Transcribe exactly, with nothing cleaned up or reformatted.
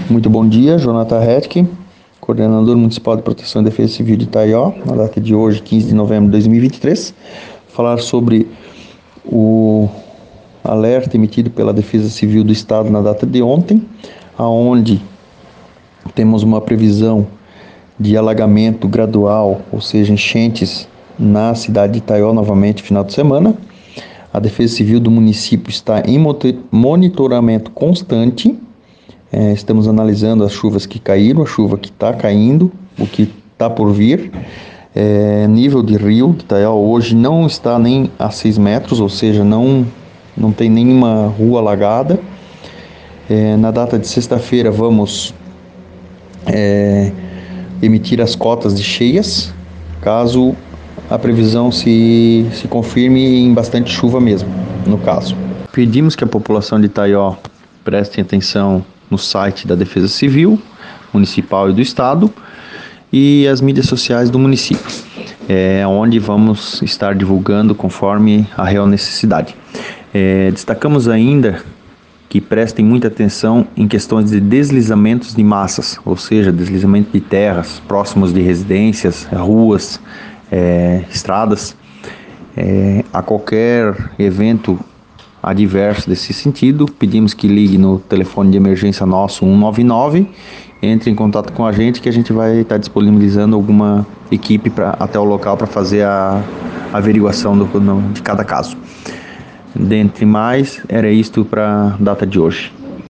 Muito bom dia, Jonathan Hetke, coordenador municipal de proteção e defesa civil de Itaió, na data de hoje, quinze de novembro de dois mil e vinte e três, falar sobre o alerta emitido pela Defesa Civil do Estado na data de ontem, aonde temos uma previsão de alagamento gradual, ou seja, enchentes na cidade de Itaió novamente final de semana. A Defesa Civil do município está em monitoramento constante. É, estamos analisando as chuvas que caíram, a chuva que está caindo, o que está por vir. É, nível de rio de Itaió hoje não está nem a seis metros, ou seja, não, não tem nenhuma rua alagada. É, na data de sexta-feira vamos é, emitir as cotas de cheias, caso a previsão se, se confirme em bastante chuva mesmo, no caso. Pedimos que a população de Itaió preste atenção no site da Defesa Civil Municipal e do Estado e as mídias sociais do município, é, onde vamos estar divulgando conforme a real necessidade. É, destacamos ainda que prestem muita atenção em questões de deslizamentos de massas, ou seja, deslizamento de terras próximos de residências, ruas, é, estradas. É, a qualquer evento adverso desse sentido, pedimos que ligue no telefone de emergência nosso um nove nove, entre em contato com a gente que a gente vai estar disponibilizando alguma equipe pra, até o local para fazer a averiguação do, no, de cada caso. Dentre mais, era isto para a data de hoje.